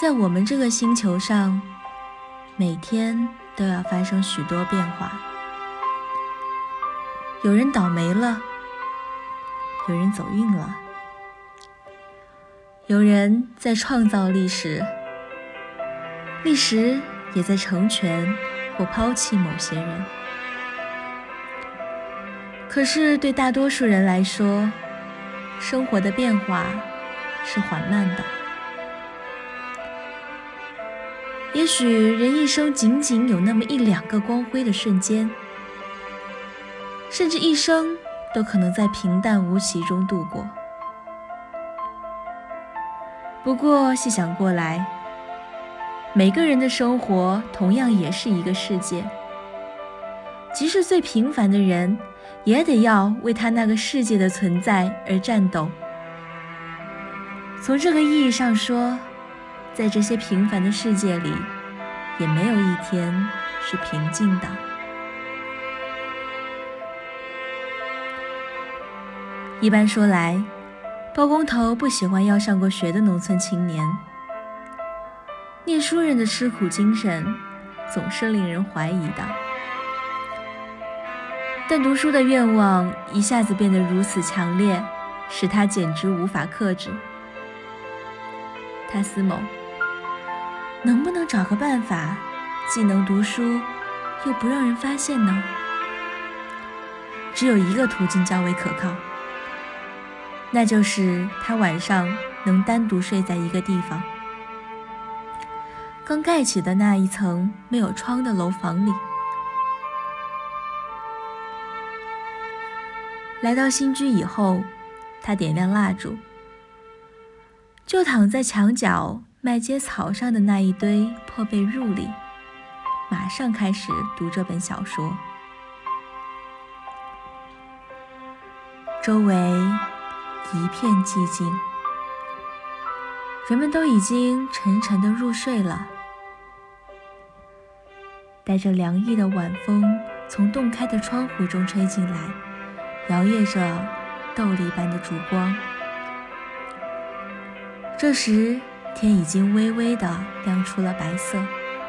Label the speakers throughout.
Speaker 1: 在我们这个星球上，每天都要发生许多变化。有人倒霉了，有人走运了，有人在创造历史，历史也在成全或抛弃某些人。可是对大多数人来说，生活的变化是缓慢的。也许人一生仅仅有那么一两个光辉的瞬间，甚至一生都可能在平淡无奇中度过。不过细想过来，每个人的生活同样也是一个世界，即使最平凡的人，也得要为他那个世界的存在而战斗。从这个意义上说，在这些平凡的世界里，也没有一天是平静的。一般说来，包工头不喜欢要上过学的农村青年。念书人的吃苦精神总是令人怀疑的。但读书的愿望一下子变得如此强烈，使他简直无法克制。他思谋，能不能找个办法，既能读书，又不让人发现呢？只有一个途径较为可靠，那就是他晚上能单独睡在一个地方，刚盖起的那一层没有窗的楼房里。来到新居以后，他点亮蜡烛，就躺在墙角麦秸草上的那一堆破被褥里，马上开始读这本小说。周围一片寂静，人们都已经沉沉地入睡了。带着凉意的晚风从洞开的窗户中吹进来，摇曳着豆粒般的烛光。这时天已经微微地亮出了白色。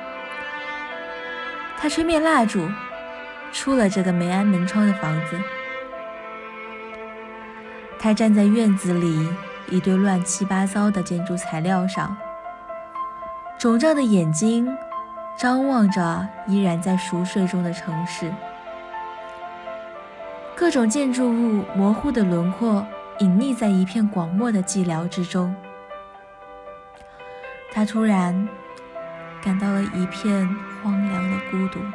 Speaker 1: 他吹灭蜡烛，出了这个没安门窗的房子。他站在院子里一堆乱七八糟的建筑材料上，肿胀的眼睛张望着依然在熟睡中的城市。各种建筑物模糊的轮廓隐匿在一片广漠的寂寥之中。他突然感到了一片荒凉的孤独。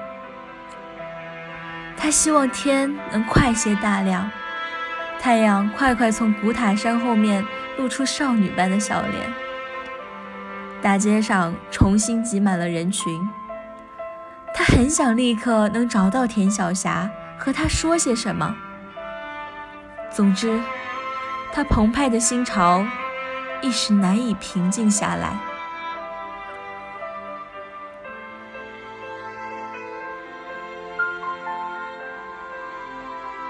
Speaker 1: 他希望天能快些大亮，太阳快快从古塔山后面露出少女般的笑脸。大街上重新挤满了人群。他很想立刻能找到田晓霞，和他说些什么。总之，他澎湃的心潮一时难以平静下来。